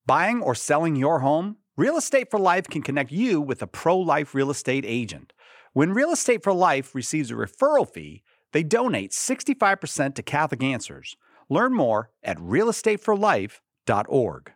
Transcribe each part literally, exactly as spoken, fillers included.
Buying or selling your home? Real Estate for Life can connect you with a pro-life real estate agent. When Real Estate for Life receives a referral fee, they donate sixty-five percent to Catholic Answers. Learn more at real estate for life dot org.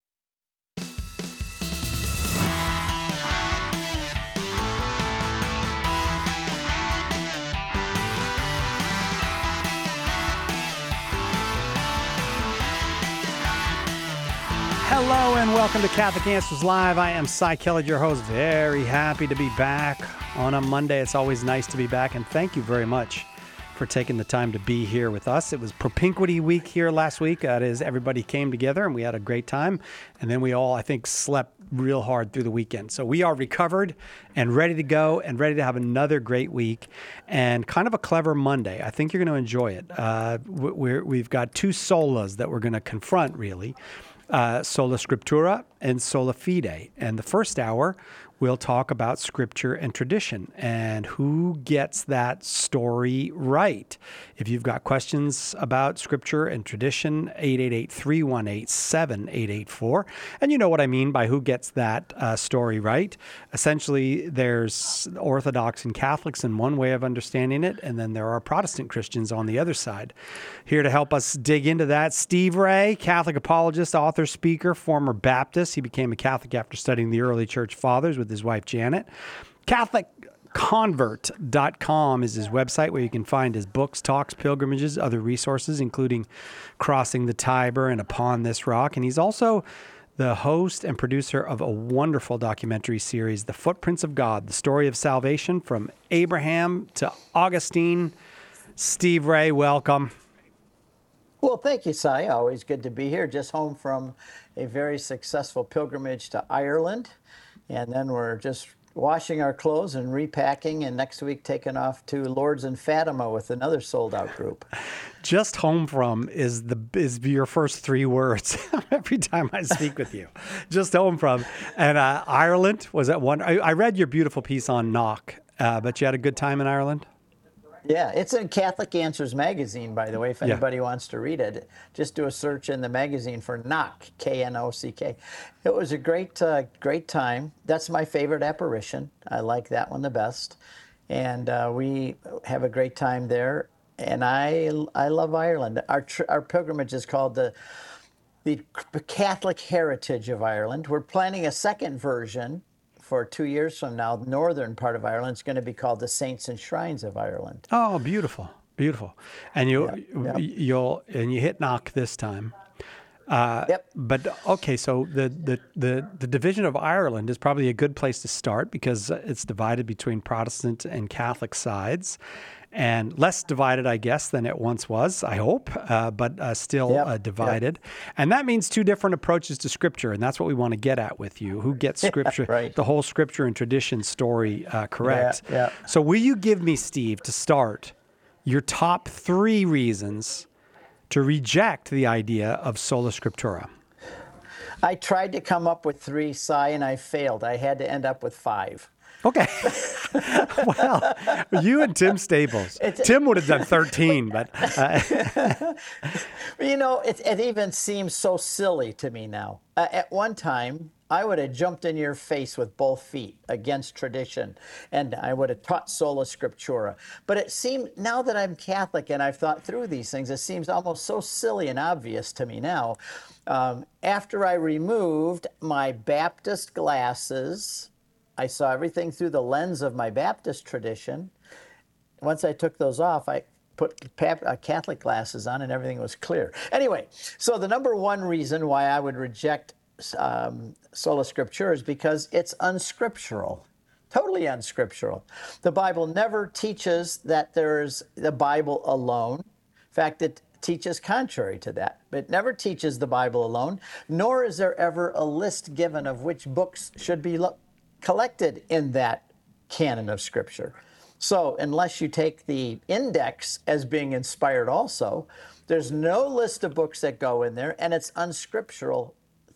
Hello and welcome to Catholic Answers Live. I am Cy Kellett, your host. Very happy to be back on a Monday. It's always nice to be back, and thank you very much for taking the time to be here with us. It was Propinquity Week here last week. That is, everybody came together and we had a great time, and then we all, I think, slept real hard through the weekend. So we are recovered and ready to go and ready to have another great week and kind of a clever Monday. I think you're going to enjoy it. Uh, we're, we've got two solas that we're going to confront, really. Uh, Sola Scriptura and Sola Fide. And the first hour, we'll talk about scripture and tradition and who gets that story right. If you've got questions about scripture and tradition, eight eight eight, three one eight, seven eight eight four. And you know what I mean by who gets that uh, story right. Essentially, there's Orthodox and Catholics in one way of understanding it, and then there are Protestant Christians on the other side. Here to help us dig into that, Steve Ray, Catholic apologist, author, speaker, former Baptist. He became a Catholic after studying the early church fathers with his wife, Janet. Catholic Convert dot com is his website where you can find his books, talks, pilgrimages, other resources, including Crossing the Tiber and Upon This Rock. And he's also the host and producer of a wonderful documentary series, The Footprints of God, the story of salvation from Abraham to Augustine. Steve Ray, welcome. Well, thank you, Cy. Always good to be here. Just home from a very successful pilgrimage to Ireland. And then we're just washing our clothes and repacking, and next week taking off to Lourdes and Fatima with another sold-out group. Just home from is the is your first three words every time I speak with you. Just home from. And uh, Ireland, was that one? I, I read your beautiful piece on Knock, uh, but you had a good time in Ireland? Yeah, it's in Catholic Answers magazine, by the way, if anybody yeah. wants to read it. Just do a search in the magazine for Knock, K N O C K. It was a great, uh, great time. That's my favorite apparition. I like that one the best. And uh, we have a great time there. And I I love Ireland. Our tr- our pilgrimage is called the, the Catholic Heritage of Ireland. We're planning a second version for two years from now. The northern part of Ireland is going to be called the Saints and Shrines of Ireland. Oh, beautiful, beautiful. And you, yep, yep. you'll, and you hit Knock this time. Uh, yep. But okay, so the, the the the division of Ireland is probably a good place to start because it's divided between Protestant and Catholic sides, and less divided, I guess, than it once was, I hope, uh, but uh, still yep. uh, divided. Yep. And that means two different approaches to Scripture, and that's what we want to get at with you. Who gets Scripture, right. the whole Scripture and tradition story uh, correct? Yeah, yeah. So will you give me, Steve, to start, your top three reasons to reject the idea of Sola Scriptura? I tried to come up with three, Cy, and I failed. I had to end up with five. Okay. Well, you and Tim Staples. It's, Tim would have done thirteen, but... Uh... You know, it, it even seems so silly to me now. Uh, at one time, I would have jumped in your face with both feet against tradition, and I would have taught Sola Scriptura. But it seemed, now that I'm Catholic and I've thought through these things, it seems almost so silly and obvious to me now. Um, after I removed my Baptist glasses, I saw everything through the lens of my Baptist tradition. Once I took those off, I put Catholic glasses on and everything was clear. Anyway, so the number one reason why I would reject um, Sola Scriptura is because it's unscriptural, totally unscriptural. The Bible never teaches that there's the Bible alone. In fact, it teaches contrary to that. It never teaches the Bible alone, nor is there ever a list given of which books should be lo- collected in that canon of Scripture. So unless you take the index as being inspired also, there's no list of books that go in there, and it's unscriptural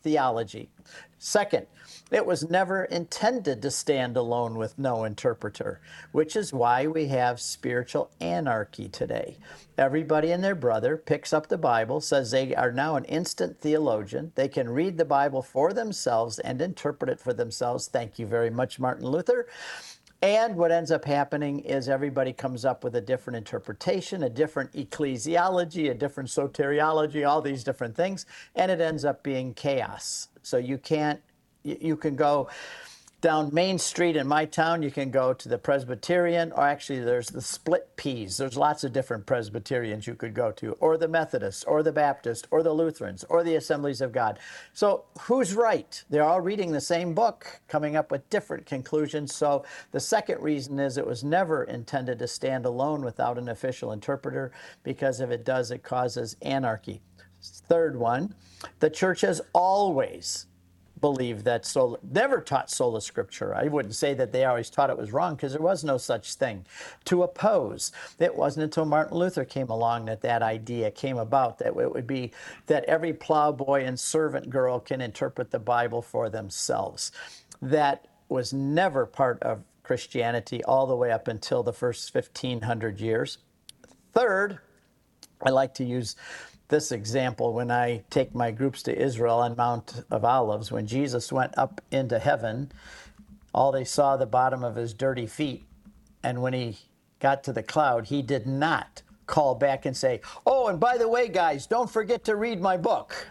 theology. Second, it was never intended to stand alone with no interpreter, which is why we have spiritual anarchy today. Everybody and their brother picks up the Bible, says they are now an instant theologian. They can read the Bible for themselves and interpret it for themselves. Thank you very much, Martin Luther. And what ends up happening is everybody comes up with a different interpretation, a different ecclesiology, a different soteriology, all these different things, and it ends up being chaos. So you can't, you can go down Main Street in my town, you can go to the Presbyterian, or actually there's the Split Peas. There's lots of different Presbyterians you could go to, or the Methodists, or the Baptists, or the Lutherans, or the Assemblies of God. So who's right? They're all reading the same book, coming up with different conclusions. So the second reason is it was never intended to stand alone without an official interpreter, because if it does, it causes anarchy. Third one, the church has always believe that sola, never taught sola scriptura. I wouldn't say that they always taught it was wrong, because there was no such thing to oppose. It wasn't until Martin Luther came along that that idea came about, that it would be that every plowboy and servant girl can interpret the Bible for themselves. That was never part of Christianity all the way up until the first fifteen hundred years. Third, I like to use this example when I take my groups to Israel on Mount of Olives. When Jesus went up into heaven, all they saw the bottom of his dirty feet. And when he got to the cloud, he did not call back and say, "Oh, and by the way, guys, don't forget to read my book."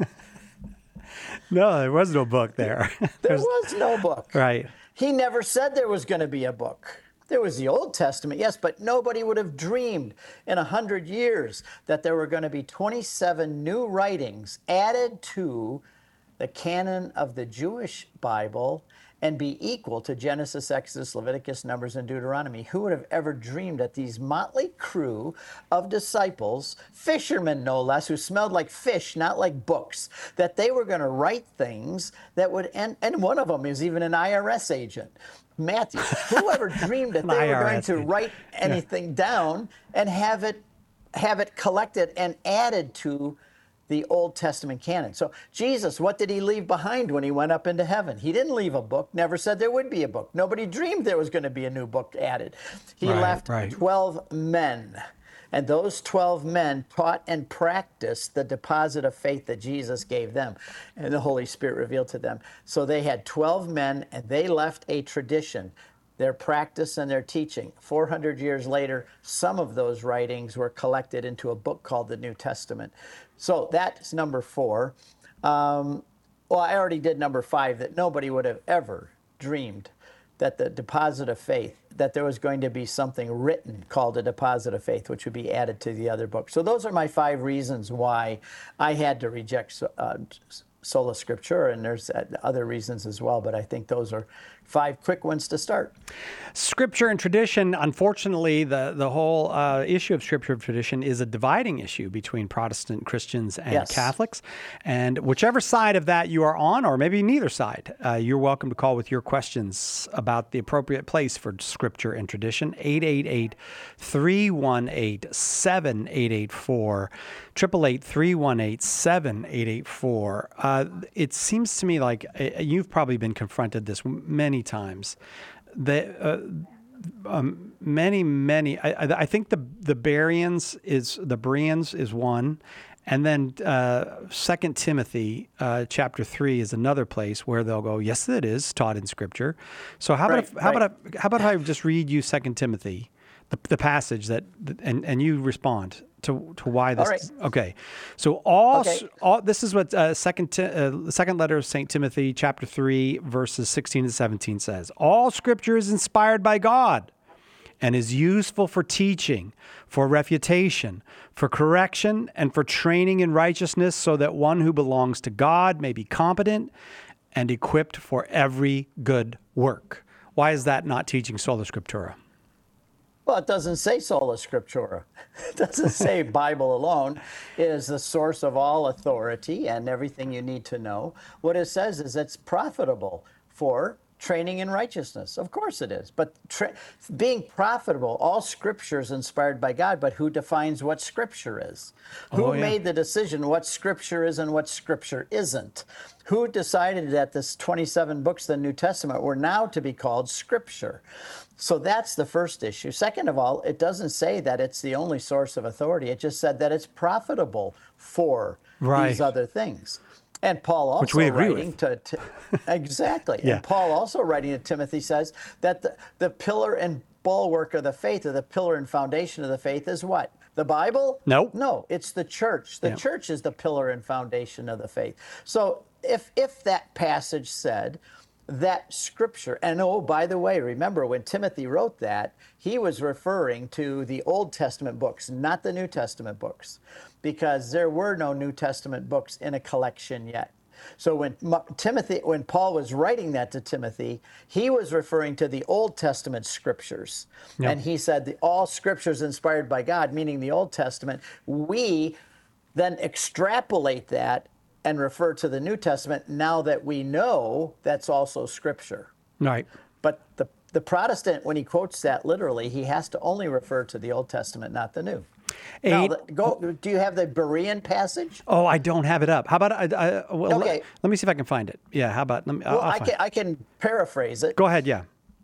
No, there was no book there. There was no book. Right. He never said there was going to be a book. There was the Old Testament, yes, but nobody would have dreamed in a hundred years that there were going to be twenty-seven new writings added to the canon of the Jewish Bible and be equal to Genesis, Exodus, Leviticus, Numbers, and Deuteronomy. Who would have ever dreamed that these motley crew of disciples, fishermen no less, who smelled like fish, not like books, that they were going to write things that would end, and one of them is even an I R S agent. Matthew, whoever dreamed that they were going to write anything yeah. down and have it have it collected and added to the Old Testament canon. So Jesus, what did he leave behind when he went up into heaven? He didn't leave a book, never said there would be a book. Nobody dreamed there was going to be a new book added. He right, left right. twelve men. And those twelve men taught and practiced the deposit of faith that Jesus gave them and the Holy Spirit revealed to them. So they had twelve men, and they left a tradition, their practice and their teaching. four hundred years later, some of those writings were collected into a book called the New Testament. So that's number four. Um, well, I already did number five, that nobody would have ever dreamed that the deposit of faith, that there was going to be something written called a deposit of faith, which would be added to the other book. So those are my five reasons why I had to reject uh, sola scriptura, and there's other reasons as well, but I think those are five quick ones to start. Scripture and tradition, unfortunately, the, the whole uh, issue of scripture and tradition is a dividing issue between Protestant Christians and yes. Catholics. And whichever side of that you are on, or maybe neither side, uh, you're welcome to call with your questions about the appropriate place for scripture and tradition. eight eight eight, three one eight, seven eight eight four, eight eight eight, three one eight, seven eight eight four. Uh, it seems to me like uh, you've probably been confronted this many times. The uh, um, many many. I, I think the the Bereans is the Bereans is one, and then uh, Second Timothy uh, chapter three is another place where they'll go, yes, it is taught in Scripture. So how right, about if, how right. about I, how about I just read you Second Timothy, the the passage that and and you respond to to why this. All right. Okay, so all, okay. all this is what uh, second uh, second letter of Saint Timothy, chapter three, verses sixteen and seventeen says. All Scripture is inspired by God and is useful for teaching, for refutation, for correction, and for training in righteousness, so that one who belongs to God may be competent and equipped for every good work. Why is that not teaching sola scriptura? Well, it doesn't say sola scriptura. It doesn't say Bible alone is the source of all authority and everything you need to know. What it says is it's profitable for training in righteousness. Of course it is. But tra- being profitable, all Scripture is inspired by God, but who defines what Scripture is? Who Oh, yeah. made the decision what Scripture is and what Scripture isn't? Who decided that this twenty-seven books of the New Testament were now to be called Scripture? So that's the first issue. Second of all, it doesn't say that it's the only source of authority. It just said that it's profitable for Right. these other things. And Paul also Which we agree writing with. to, to exactly. Yeah. And Paul also writing to Timothy says that the, the pillar and bulwark of the faith, or the pillar and foundation of the faith, is what? The Bible? Nope. No, it's the church. The Yeah. church is the pillar and foundation of the faith. So if if that passage said that Scripture, and oh, by the way, remember when Timothy wrote that, he was referring to the Old Testament books, not the New Testament books, because there were no New Testament books in a collection yet. So when M- Timothy, when Paul was writing that to Timothy, he was referring to the Old Testament Scriptures, Yeah. and he said the all Scriptures inspired by God, meaning the Old Testament. We then extrapolate that and refer to the New Testament now that we know that's also Scripture. Right. But the the Protestant, when he quotes that literally, he has to only refer to the Old Testament, not the New. Now, Eight- the, go. Do you have the Berean passage? Oh, I don't have it up. How about I? I well, Okay. let, let me see if I can find it. Yeah. How about? Let me, Well, I'll I find can I can paraphrase it. Go ahead. Yeah.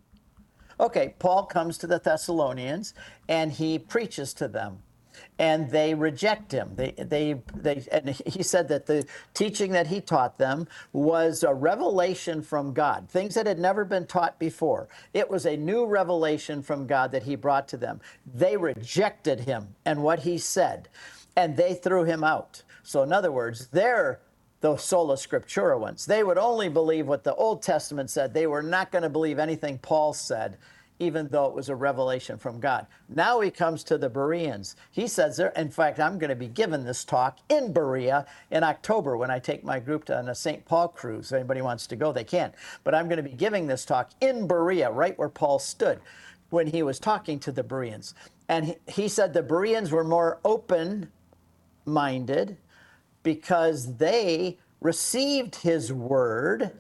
Okay, Paul comes to the Thessalonians and he preaches to them, and they reject him. They, they, they, and he said that the teaching that he taught them was a revelation from God, things that had never been taught before. It was a new revelation from God that he brought to them. They rejected him and what he said, and they threw him out. So in other words, they're the sola scriptura ones. They would only believe what the Old Testament said. They were not going to believe anything Paul said, even though it was a revelation from God. Now he comes to the Bereans. He says there, in fact, I'm going to be giving this talk in Berea in October when I take my group to, on a Saint Paul cruise. If anybody wants to go, they can. But I'm going to be giving this talk in Berea, right where Paul stood when he was talking to the Bereans. And he, he said the Bereans were more open-minded because they received his word,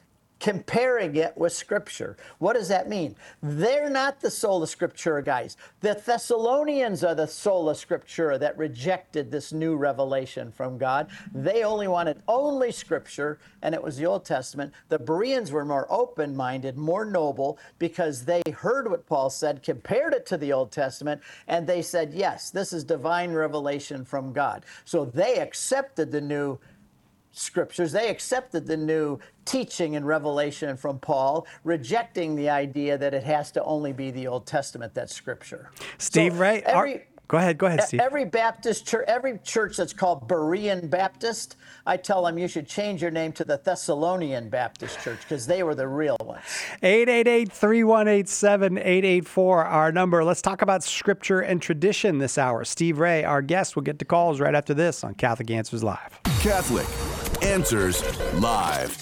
comparing it with Scripture. What does that mean? They're not the sola scriptura guys. The Thessalonians are the sola scriptura that rejected this new revelation from God. They only wanted only Scripture, and it was the Old Testament. The Bereans were more open-minded, more noble, because they heard what Paul said, compared it to the Old Testament, and they said, yes, this is divine revelation from God. So they accepted the new Scriptures. They accepted the new teaching and revelation from Paul, rejecting the idea that it has to only be the Old Testament that's Scripture. Steve, So right? Every, Our- go ahead. Go ahead, Steve. Every Baptist church, every church that's called Berean Baptist, I tell them you should change your name to the Thessalonian Baptist Church because they were the real ones. eight eight eight, three one eight, seven eight eight four, our number. Let's talk about Scripture and tradition this hour. Steve Ray, our guest, will get to calls right after this on Catholic Answers Live. Catholic Answers Live.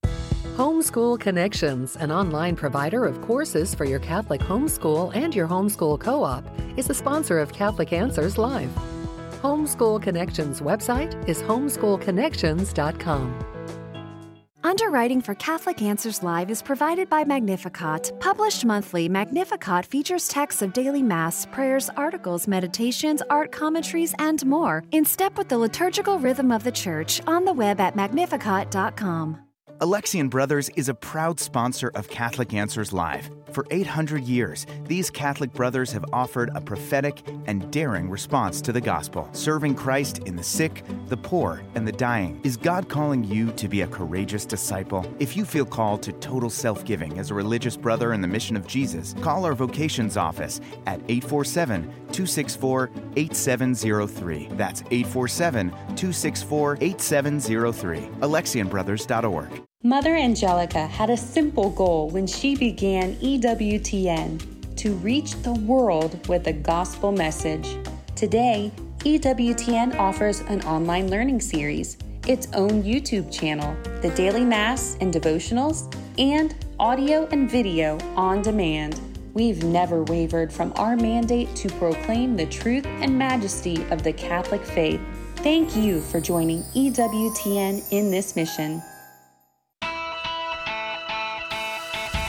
Homeschool Connections, an online provider of courses for your Catholic homeschool and your homeschool co-op, is a sponsor of Catholic Answers Live. Homeschool Connections website is homeschool connections dot com. Underwriting for Catholic Answers Live is provided by Magnificat. Published monthly, Magnificat features texts of daily Mass, prayers, articles, meditations, art commentaries, and more, in step with the liturgical rhythm of the Church, on the web at magnificat dot com. Alexian Brothers is a proud sponsor of Catholic Answers Live. For eight hundred years, these Catholic brothers have offered a prophetic and daring response to the gospel, serving Christ in the sick, the poor, and the dying. Is God calling you to be a courageous disciple? If you feel called to total self-giving as a religious brother in the mission of Jesus, call our vocations office at eight four seven, two six four, eight seven zero three. That's eight four seven, two six four, eight seven zero three. Alexian Brothers dot org. Mother Angelica had a simple goal when she began E W T N: to reach the world with the gospel message. Today, E W T N offers an online learning series, its own YouTube channel, the daily Mass and devotionals, and audio and video on demand. We've never wavered from our mandate to proclaim the truth and majesty of the Catholic faith. Thank you for joining E W T N in this mission.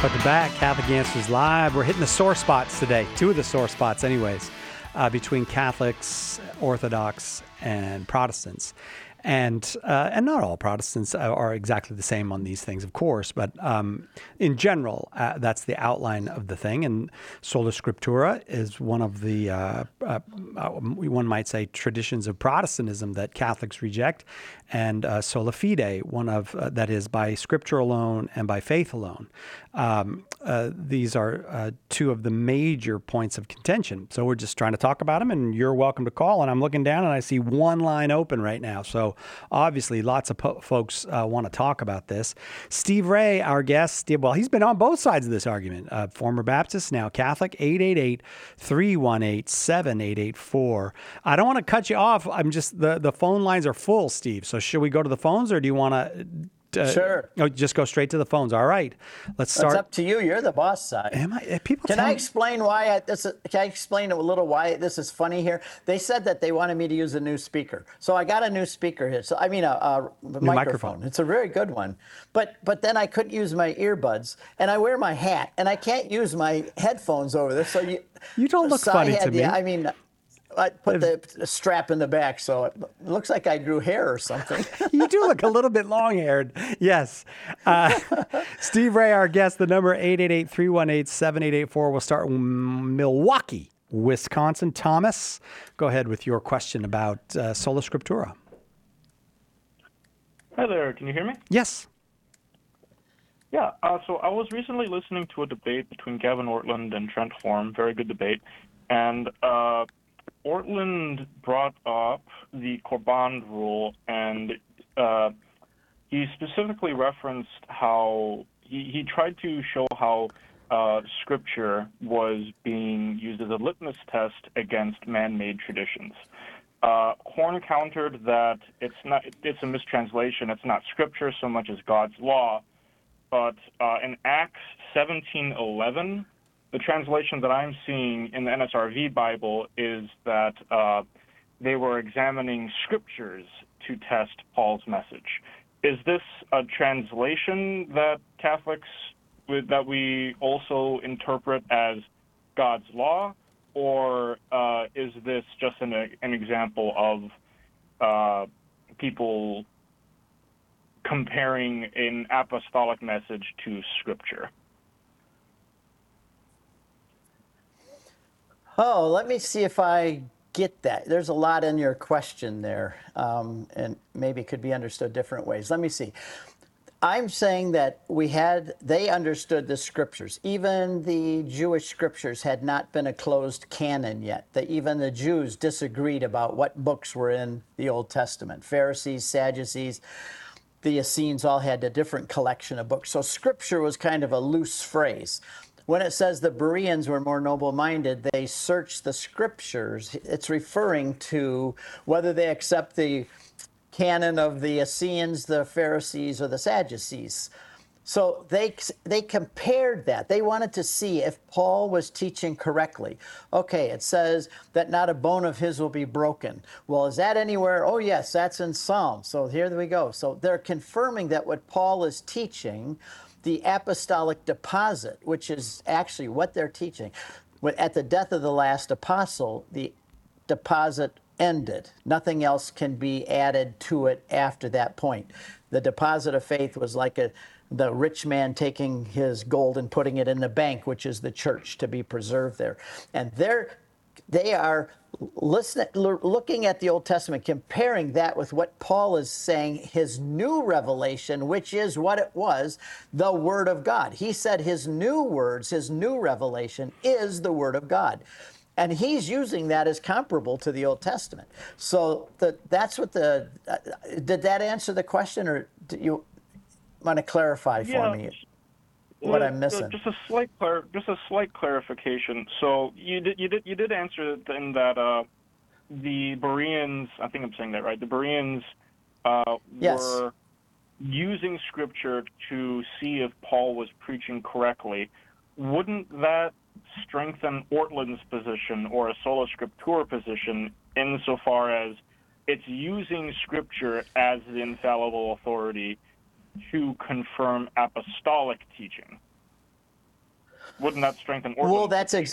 Front to back, Catholic Answers Live. We're hitting the sore spots today, two of the sore spots anyways, uh, between Catholics, Orthodox, and Protestants. And uh, and not all Protestants are exactly the same on these things, of course, but um, in general, uh, that's the outline of the thing. And Sola Scriptura is one of the, uh, uh, one might say, traditions of Protestantism that Catholics reject, and uh, Sola Fide, one of, uh, that is by Scripture alone and by faith alone. Um, uh, these are uh, two of the major points of contention. So we're just trying to talk about them, and you're welcome to call. And I'm looking down, and I see one line open right now. So obviously, lots of po- folks uh, want to talk about this. Steve Ray, our guest, Steve, well, he's been on both sides of this argument. Uh, former Baptist, now Catholic, eight eight eight, three one eight, seven eight eight four. I don't want to cut you off. I'm just, the, the phone lines are full, Steve. So should we go to the phones, or do you want to... Uh, sure. Oh, just go straight to the phones. All right. Let's start. It's up to you. You're the boss side. Am I? People Can tell I me- explain why I, this? Is, can I explain a little why this is funny here? They said that they wanted me to use a new speaker, so I got a new speaker here. So I mean a, a microphone. microphone. It's a very good one, but but then I couldn't use my earbuds, and I wear my hat, and I can't use my headphones over this. So you You don't look so funny I had to the, me. I mean. I put the strap in the back, so it looks like I grew hair or something. You do look a little bit long-haired. Yes. Uh, Steve Ray, our guest, the number eight eight eight, three one eight, seven eight eight four. We'll start with Milwaukee, Wisconsin. Thomas, go ahead with your question about uh, Sola Scriptura. Hi there. Can you hear me? Yes. Yeah. Uh, so I was recently listening to a debate between Gavin Ortland and Trent Horn. Very good debate. And uh, Ortland brought up the Korban rule, and uh, he specifically referenced how he, he tried to show how uh, Scripture was being used as a litmus test against man-made traditions. Uh, Horn countered that it's not it's a mistranslation. It's not Scripture so much as God's law, but uh, in Acts seventeen eleven. The translation that I'm seeing in the N S R V Bible is that uh, they were examining scriptures to test Paul's message. Is this a translation that Catholics, that we also interpret as God's law, or uh, is this just an, an example of uh, people comparing an apostolic message to Scripture? Oh, let me see if I get that. There's a lot in your question there, um, and maybe it could be understood different ways. Let me see. I'm saying that we had, they understood the scriptures. Even the Jewish scriptures had not been a closed canon yet. That even the Jews disagreed about what books were in the Old Testament. Pharisees, Sadducees, the Essenes all had a different collection of books. So scripture was kind of a loose phrase. When it says the Bereans were more noble-minded, they searched the scriptures. It's referring to whether they accept the canon of the Essenes, the Pharisees, or the Sadducees. So they they compared that. They wanted to see if Paul was teaching correctly. Okay, it says that not a bone of his will be broken. Well, is that anywhere? Oh, yes, that's in Psalm. So here we go. So they're confirming that what Paul is teaching, the apostolic deposit, which is actually what they're teaching. At the death of the last apostle, the deposit ended. Nothing else can be added to it after that point. The deposit of faith was like a, the rich man taking his gold and putting it in the bank, which is the church, to be preserved there. And they're, they are listening, looking at the Old Testament, comparing that with what Paul is saying, his new revelation, which is what it was, the Word of God. He said his new words, his new revelation is the Word of God. And he's using that as comparable to the Old Testament. So the, that's what the, uh, did that answer the question, or do you want to clarify for yeah. me what uh, I'm missing? Uh, just a slight, clar- just a slight clarification. So you did, you did, you did answer it in that uh, the Bereans, I think I'm saying that right. The Bereans uh, yes. were using Scripture to see if Paul was preaching correctly. Wouldn't that strengthen Ortland's position or a sola scriptura position insofar as it's using Scripture as the infallible authority to confirm apostolic teaching? wouldn't that strengthen Ortland's Well, that's ex-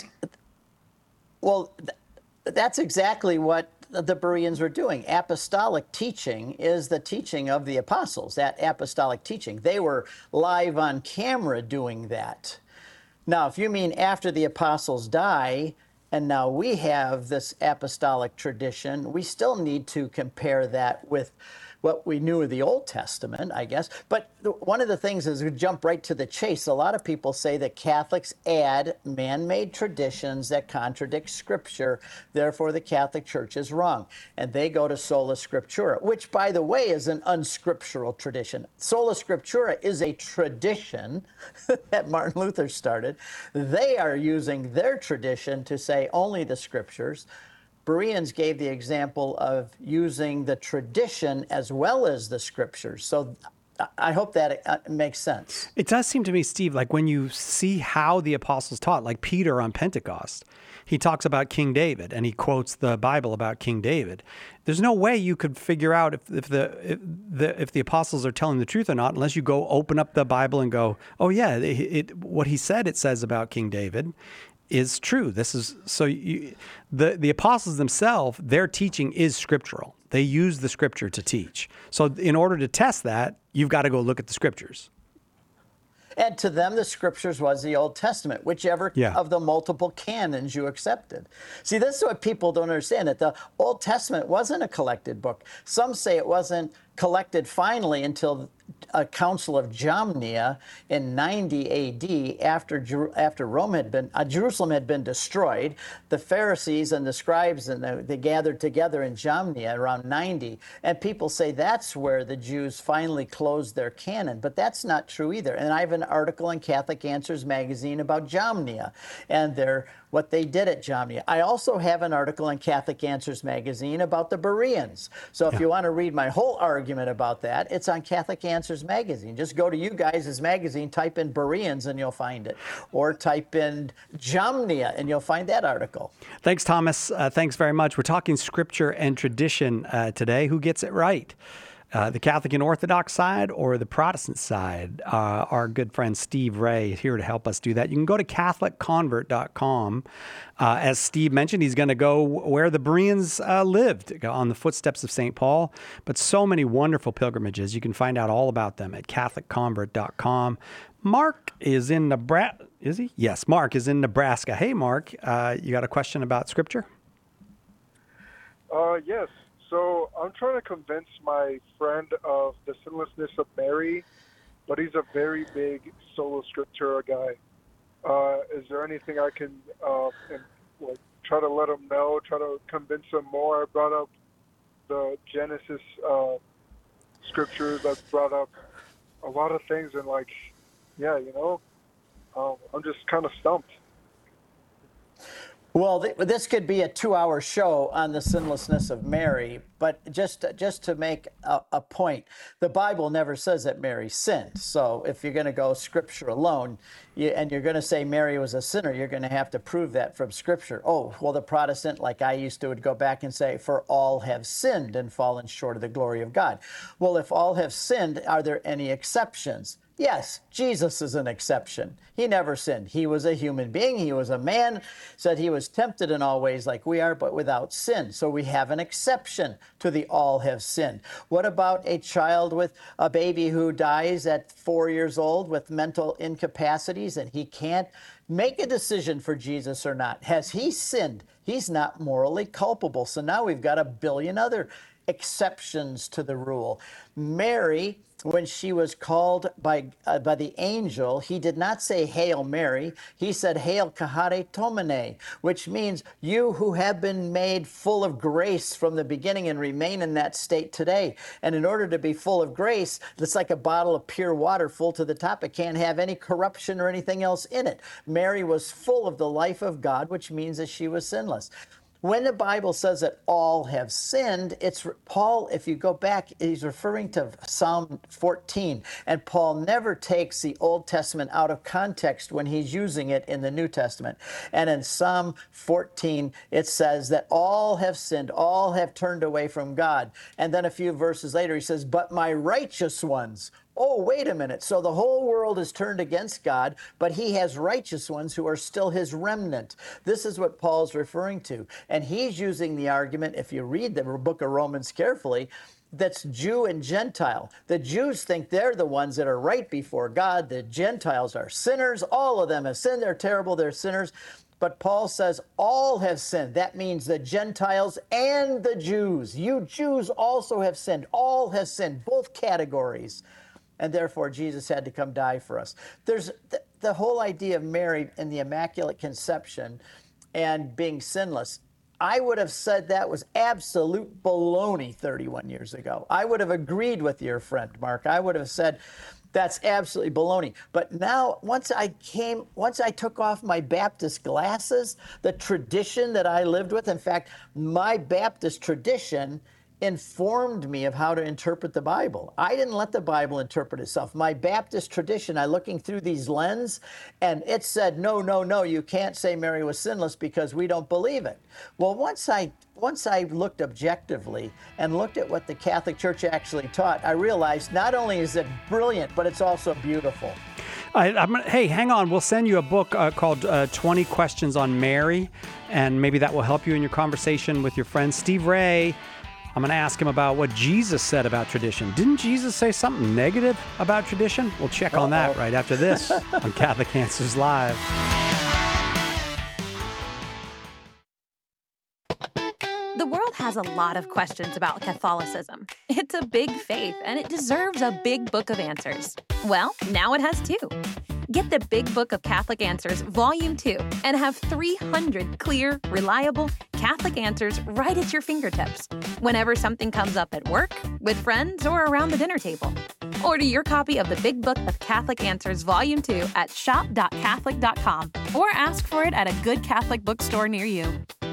well, th- that's exactly what the Bereans were doing. Apostolic teaching is the teaching of the apostles, that apostolic teaching. They were live on camera doing that. Now, if you mean after the apostles die, and now we have this apostolic tradition, we still need to compare that with what we knew of the Old Testament, I guess. But the, one of the things is we jump right to the chase. A lot of people say that Catholics add man-made traditions that contradict Scripture. Therefore, the Catholic Church is wrong. And they go to Sola Scriptura, which, by the way, is an unscriptural tradition. Sola Scriptura is a tradition that Martin Luther started. They are using their tradition to say only the Scriptures. Bereans gave the example of using the tradition as well as the Scriptures. So I hope that makes sense. It does seem to me, Steve, like when you see how the apostles taught, like Peter on Pentecost, he talks about King David and he quotes the Bible about King David. There's no way you could figure out if, if the if the if the apostles are telling the truth or not unless you go open up the Bible and go, oh yeah, it, it what he said it says about King David is true. This is so you, the the apostles themselves, their teaching is scriptural. They use the Scripture to teach. So in order to test that, you've got to go look at the Scriptures. And to them, the Scriptures was the Old Testament, whichever yeah. of the multiple canons you accepted. See, this is what people don't understand, that the Old Testament wasn't a collected book. Some say it wasn't collected finally until a Council of Jamnia in ninety A D after Jer- after Rome had been uh, Jerusalem had been destroyed. The Pharisees and the scribes and the, they gathered together in Jamnia around ninety, and people say that's where the Jews finally closed their canon, but that's not true either. And I have an article in Catholic Answers magazine about Jamnia and their what they did at Jamnia. I also have an article in Catholic Answers magazine about the Bereans. So if yeah. you want to read my whole argument about that, it's on Catholic Answers magazine. Just go to you guys' magazine, type in Bereans, and you'll find it. Or type in Jamnia, and you'll find that article. Thanks, Thomas. Uh, thanks very much. We're talking Scripture and tradition uh, today. Who gets it right? Uh, the Catholic and Orthodox side or the Protestant side? Uh, our good friend Steve Ray is here to help us do that. You can go to Catholic Convert dot com. Uh, as Steve mentioned, he's going to go where the Bereans uh, lived, on the footsteps of Saint Paul. But so many wonderful pilgrimages. You can find out all about them at Catholic Convert dot com. Mark is in Nebraska. Is he? Yes, Mark is in Nebraska. Hey, Mark, uh, you got a question about Scripture? Uh, yes. So I'm trying to convince my friend of the sinlessness of Mary, but he's a very big Sola Scriptura guy. Uh, is there anything I can uh, and, like, try to let him know, try to convince him more? I brought up the Genesis uh, scriptures. I've brought up a lot of things, and like, yeah, you know, um, I'm just kind of stumped. Well, th- this could be a two-hour show on the sinlessness of Mary, but just just to make a, a point, the Bible never says that Mary sinned. So if you're going to go Scripture alone, you, and you're going to say Mary was a sinner, you're going to have to prove that from Scripture. Oh, well, the Protestant, like I used to, would go back and say, for all have sinned and fallen short of the glory of God. Well, if all have sinned, are there any exceptions? Yes, Jesus is an exception. He never sinned. He was a human being. He was a man, said he was tempted in all ways like we are, but without sin. So we have an exception to the all have sinned. What about a child with a baby who dies at four years old with mental incapacities and he can't make a decision for Jesus or not? Has he sinned? He's not morally culpable. So now we've got a billion other exceptions to the rule. Mary, when she was called by uh, by the angel, he did not say Hail Mary. He said Hail Kahare-tomene, which means you who have been made full of grace from the beginning and remain in that state today. And in order to be full of grace, it's like a bottle of pure water full to the top. It can't have any corruption or anything else in it. Mary was full of the life of God, which means that she was sinless. When the Bible says that all have sinned, it's Paul, if you go back, he's referring to Psalm fourteen, and Paul never takes the Old Testament out of context when he's using it in the New Testament. And in Psalm fourteen, it says that all have sinned, all have turned away from God. And then a few verses later, he says, but my righteous ones, oh, wait a minute. So the whole world is turned against God, but he has righteous ones who are still his remnant. This is what Paul's referring to. And he's using the argument, if you read the book of Romans carefully, that's Jew and Gentile. The Jews think they're the ones that are right before God. The Gentiles are sinners. All of them have sinned. They're terrible. They're sinners. But Paul says all have sinned. That means the Gentiles and the Jews. You Jews also have sinned. All have sinned, both categories. And therefore, Jesus had to come die for us. There's the, the whole idea of Mary and the Immaculate Conception and being sinless. I would have said that was absolute baloney thirty-one years ago. I would have agreed with your friend, Mark. I would have said that's absolutely baloney. But now, once I came, once I took off my Baptist glasses, the tradition that I lived with, in fact, my Baptist tradition informed me of how to interpret the Bible. I didn't let the Bible interpret itself. My Baptist tradition, I looking through these lenses, and it said, no, no, no, you can't say Mary was sinless because we don't believe it. Well, once I once I looked objectively and looked at what the Catholic Church actually taught, I realized not only is it brilliant, but it's also beautiful. I, I'm, hey, hang on. We'll send you a book uh, called uh, twenty Questions on Mary, and maybe that will help you in your conversation with your friend Steve Ray. I'm going to ask him about what Jesus said about tradition. Didn't Jesus say something negative about tradition? We'll check Uh-oh. on that right after this on Catholic Answers Live. The world has a lot of questions about Catholicism. It's a big faith, and it deserves a big book of answers. Well, now it has two. Get the Big Book of Catholic Answers, Volume two, and have three hundred clear, reliable Catholic answers right at your fingertips whenever something comes up at work, with friends, or around the dinner table. Order your copy of the Big Book of Catholic Answers, Volume two at shop dot catholic dot com or ask for it at a good Catholic bookstore near you.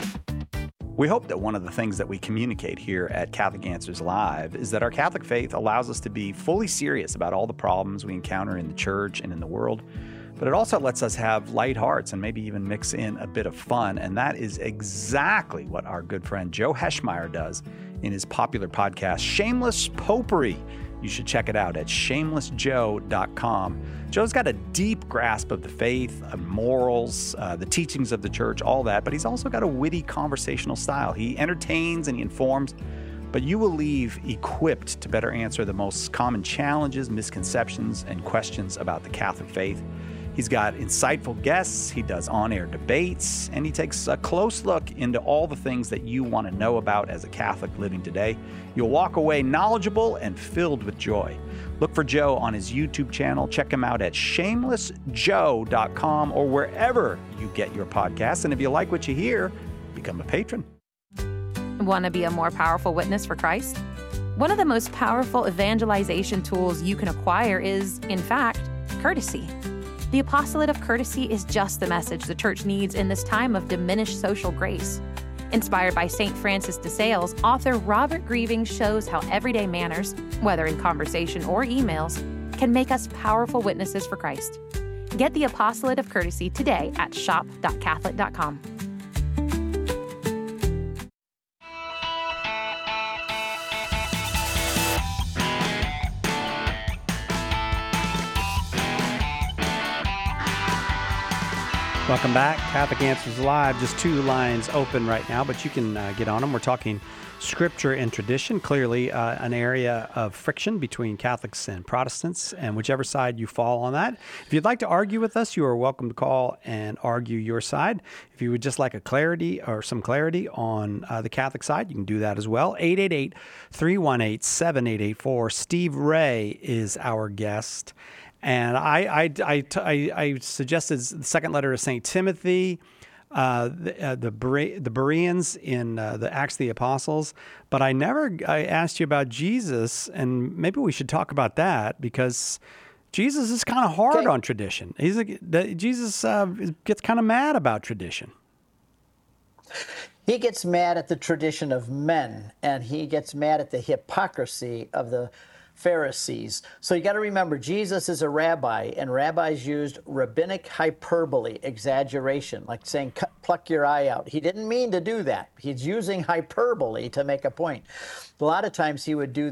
We hope that one of the things that we communicate here at Catholic Answers Live is that our Catholic faith allows us to be fully serious about all the problems we encounter in the church and in the world, but it also lets us have light hearts and maybe even mix in a bit of fun, and that is exactly what our good friend Joe Heschmeyer does in his popular podcast, Shameless Popery. You should check it out at shameless joe dot com. Joe's got a deep grasp of the faith, of morals, uh, the teachings of the church, all that, but he's also got a witty conversational style. He entertains and he informs, but you will leave equipped to better answer the most common challenges, misconceptions, and questions about the Catholic faith. He's got insightful guests, he does on-air debates, and he takes a close look into all the things that you want to know about as a Catholic living today. You'll walk away knowledgeable and filled with joy. Look for Joe on his YouTube channel. Check him out at shameless joe dot com or wherever you get your podcasts. And if you like what you hear, become a patron. Want to be a more powerful witness for Christ? One of the most powerful evangelization tools you can acquire is, in fact, courtesy. The apostolate of courtesy is just the message the church needs in this time of diminished social grace. Inspired by Saint Francis de Sales, author Robert Grieving shows how everyday manners, whether in conversation or emails, can make us powerful witnesses for Christ. Get the apostolate of courtesy today at shop dot catholic dot com. Welcome back. Catholic Answers Live. Just two lines open right now, but you can uh, get on them. We're talking scripture and tradition, clearly uh, an area of friction between Catholics and Protestants, and whichever side you fall on that. If you'd like to argue with us, you are welcome to call and argue your side. If you would just like a clarity or some clarity on uh, the Catholic side, you can do that as well. eight eight eight, three one eight, seven eight eight four. Steve Ray is our guest. And I, I, I, I, I suggested the second letter of Saint Timothy, uh, the, uh, the, Bere- the Bereans in uh, the Acts of the Apostles. But I never I asked you about Jesus, and maybe we should talk about that because Jesus is kind of hard okay. on tradition. He's a, the, Jesus uh, gets kind of mad about tradition. He gets mad at the tradition of men, and he gets mad at the hypocrisy of the Pharisees. So you got to remember, Jesus is a rabbi, and rabbis used rabbinic hyperbole, exaggeration, like saying, pluck your eye out. He didn't mean to do that. He's using hyperbole to make a point. A lot of times he would do that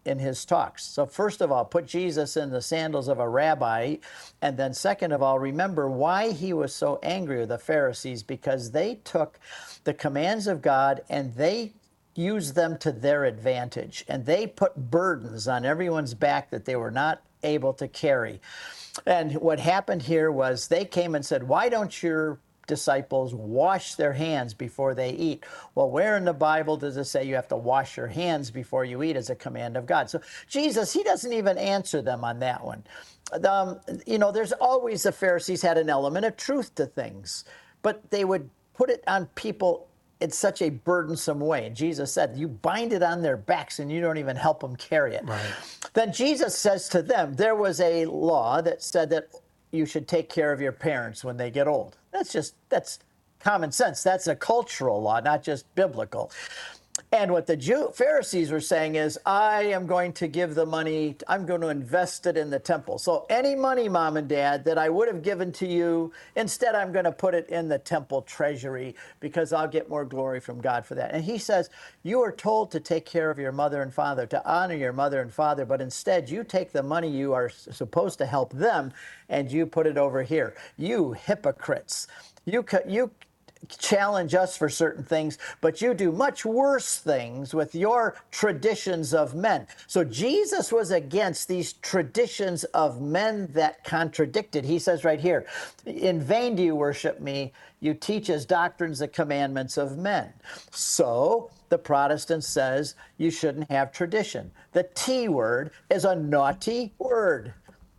in his talks. So first of all, put Jesus in the sandals of a rabbi. And then second of all, remember why he was so angry with the Pharisees, because they took the commands of God and they used them to their advantage. And they put burdens on everyone's back that they were not able to carry. And what happened here was they came and said, why don't your disciples wash their hands before they eat? Well, where in the Bible does it say you have to wash your hands before you eat as a command of God? So Jesus, he doesn't even answer them on that one. Um, you know, there's always, the Pharisees had an element of truth to things, but they would put it on people in such a burdensome way. And Jesus said, you bind it on their backs and you don't even help them carry it. Right. Then Jesus says to them, there was a law that said that you should take care of your parents when they get old. That's just, that's common sense. That's a cultural law, not just biblical. And what the Jew, Pharisees were saying is, I am going to give the money, I'm going to invest it in the temple. So any money, Mom and Dad, that I would have given to you, instead I'm going to put it in the temple treasury because I'll get more glory from God for that. And he says, you are told to take care of your mother and father, to honor your mother and father, but instead you take the money you are supposed to help them and you put it over here. You hypocrites. You you. challenge us for certain things, but you do much worse things with your traditions of men. So Jesus was against these traditions of men that contradicted. He says right here, in vain do you worship me, you teach as doctrines the commandments of men. So the Protestant says you shouldn't have tradition. The T word is a naughty word.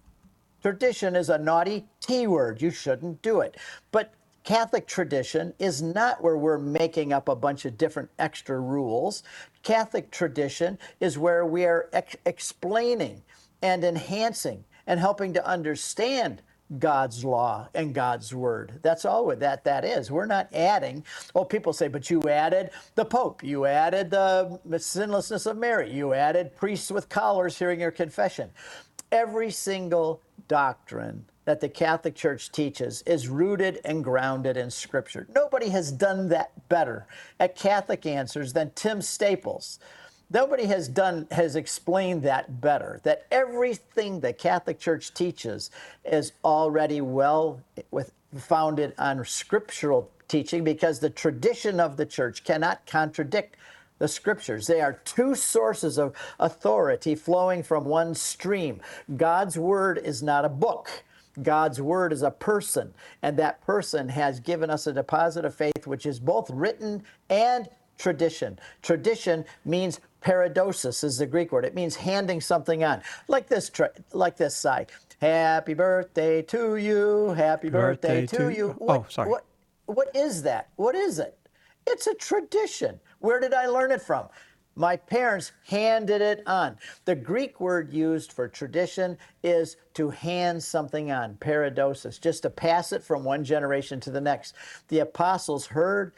Tradition is a naughty T word. You shouldn't do it. But Catholic tradition is not where we're making up a bunch of different extra rules. Catholic tradition is where we are ex- explaining and enhancing and helping to understand God's law and God's word. That's all that that is. We're not adding. Oh, people say, but you added the Pope. You added the sinlessness of Mary. You added priests with collars hearing your confession. Every single doctrine that the Catholic Church teaches is rooted and grounded in Scripture. Nobody has done that better at Catholic Answers than Tim Staples. Nobody has done has explained that better, that everything the Catholic Church teaches is already well with, founded on scriptural teaching, because the tradition of the Church cannot contradict the Scriptures. They are two sources of authority flowing from one stream. God's Word is not a book. God's Word is a person, and that person has given us a deposit of faith, which is both written and tradition. Tradition means paradosis is the Greek word. It means handing something on. Like this, tra- like this side. Happy birthday to you. Happy birthday, birthday to, to you. What, oh, sorry. What, what is that? What is it? It's a tradition. Where did I learn it from? My parents handed it on. The Greek word used for tradition is to hand something on, paradosis, just to pass it from one generation to the next. The apostles heard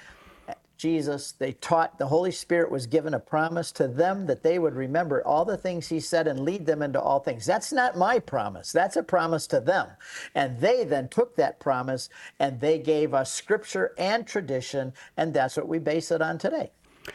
Jesus. They taught, the Holy Spirit was given a promise to them that they would remember all the things he said and lead them into all things. That's not my promise. That's a promise to them. And they then took that promise and they gave us scripture and tradition, and that's what we base it on today.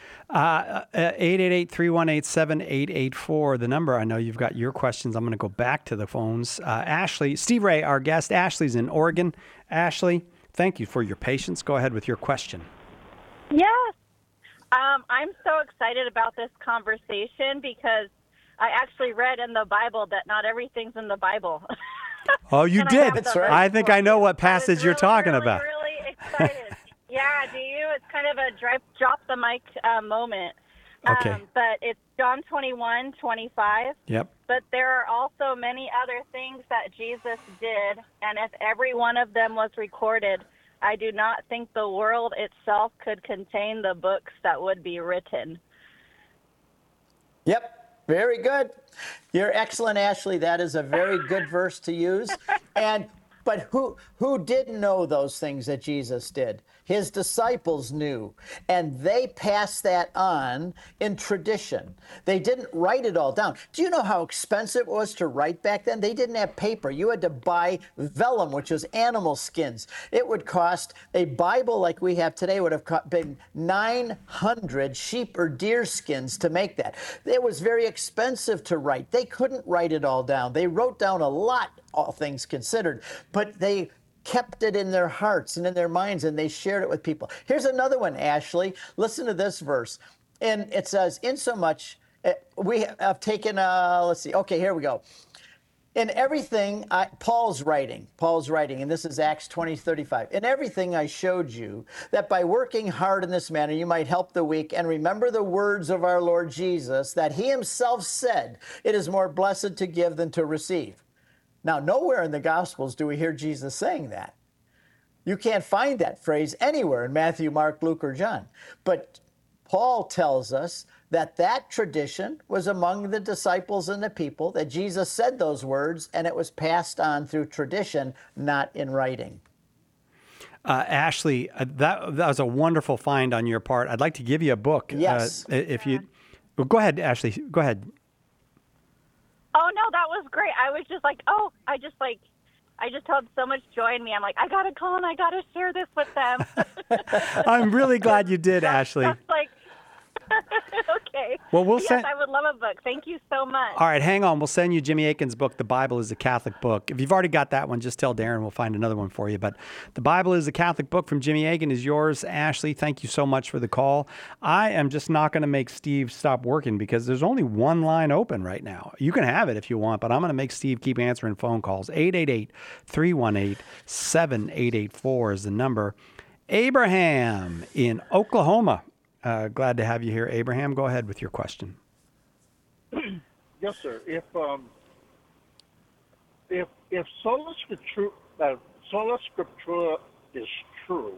Uh, eight eight eight, three one eight, seven eight eight four, the number. I know you've got your questions. I'm going to go back to the phones. Uh, Ashley, Steve Ray, our guest. Ashley's in Oregon. Ashley, thank you for your patience. Go ahead with your question. Yes. Um, I'm so excited about this conversation because I actually read in the Bible that not everything's in the Bible. Oh, you did? That's right. I think I know what passage really, you're talking really, about. really excited. Yeah, do you? It's kind of a drop, drop the mic uh, moment. Okay. Um, but it's John twenty-one, twenty-five. Yep. But there are also many other things that Jesus did, and if every one of them was recorded, I do not think the world itself could contain the books that would be written. Yep, very good. You're excellent, Ashley. That is a very good verse to use. And but who who didn't know those things that Jesus did? his disciples knew, and they passed that on in tradition. They didn't write it all down. Do you know how expensive it was to write back then? They didn't have paper. You had to buy vellum, which was animal skins. It would cost, a Bible like we have today would have co- been nine hundred sheep or deer skins to make that. It was very expensive to write. They couldn't write it all down. They wrote down a lot, all things considered, but they kept it in their hearts and in their minds, and they shared it with people. Here's another one, Ashley. Listen to this verse. And it says, insomuch, uh, we have taken, uh, let's see, okay, here we go. In everything, I, Paul's writing, Paul's writing, and this is Acts twenty thirty-five. In everything I showed you that by working hard in this manner, you might help the weak, and remember the words of our Lord Jesus, that he himself said, it is more blessed to give than to receive. Now, nowhere in the Gospels do we hear Jesus saying that. You can't find that phrase anywhere in Matthew, Mark, Luke, or John. But Paul tells us that that tradition was among the disciples and the people, that Jesus said those words, and it was passed on through tradition, not in writing. Uh, Ashley, uh, that, that was a wonderful find on your part. I'd like to give you a book. Yes. Uh, if you, well, go ahead, Ashley. Go ahead. Oh, no, that was great. I was just like, oh, I just like, I just felt so much joy in me. I'm like, I got to call and I got to share this with them. I'm really glad you did, Ashley. That's like, okay. Well, we'll yes, send. I would love a book. Thank you so much. All right, hang on. We'll send you Jimmy Akin's book, The Bible is a Catholic Book. If you've already got that one, just tell Darren. We'll find another one for you. But The Bible is a Catholic Book from Jimmy Akin is yours. Ashley, thank you so much for the call. I am just not going to make Steve stop working because there's only one line open right now. You can have it if you want, but I'm going to make Steve keep answering phone calls. eight eight eight, three one eight, seven eight eight four is the number. Abraham in Oklahoma. Uh, glad to have you here, Abraham. Go ahead with your question. Yes, sir. If um, if if sola scriptura, uh, sola scriptura is true,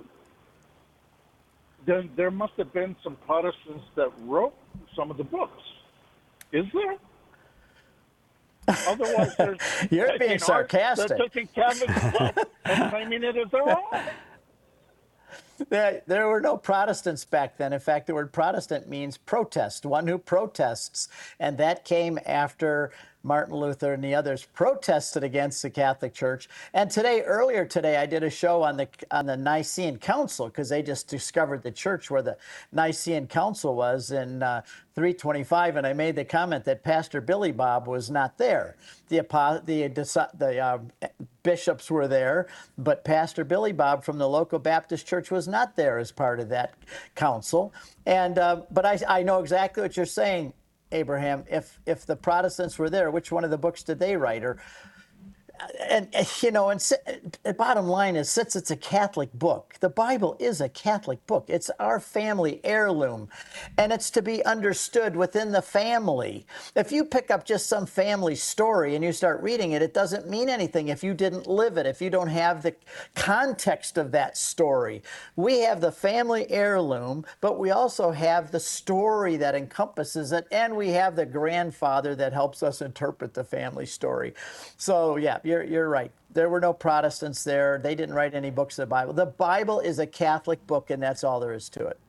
then there must have been some Protestants that wrote some of the books. Is there? Otherwise, there's You're being sarcastic. They're taking Catholic stuff and claiming it as their own. There, there were no Protestants back then. In fact, the word Protestant means protest, one who protests. And that came after Martin Luther and the others protested against the Catholic Church. And today, earlier today, I did a show on the on the Nicene Council because they just discovered the church where the Nicene Council was in uh, three twenty-five, and I made the comment that Pastor Billy Bob was not there. The the the uh, bishops were there, but Pastor Billy Bob from the local Baptist church was not there as part of that council. And uh, but I I know exactly what you're saying, Abraham. If if the Protestants were there, which one of the books did they write? Or and, you know, and the bottom line is, since it's a Catholic book, the Bible is a Catholic book. It's our family heirloom, and it's to be understood within the family. If you pick up just some family story and you start reading it, it doesn't mean anything if you didn't live it, if you don't have the context of that story. We have the family heirloom, but we also have the story that encompasses it, and we have the grandfather that helps us interpret the family story. So, yeah, You're, you're right. There were no Protestants there. They didn't write any books of the Bible. The Bible is a Catholic book, and that's all there is to it.